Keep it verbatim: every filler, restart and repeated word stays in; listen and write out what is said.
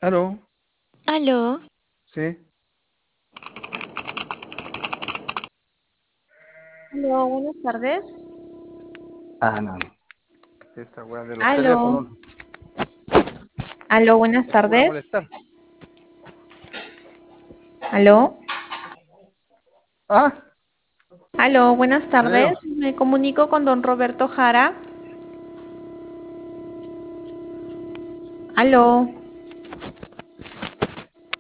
Aló, Aló, sí. Aló, buenas tardes. Ah, no, no. Esta weá de los Aló, teléfonos aló, buenas es pura tardes. molestar. Aló, Ah, aló, buenas te veo. tardes. Me comunico con don Roberto Jara. Aló.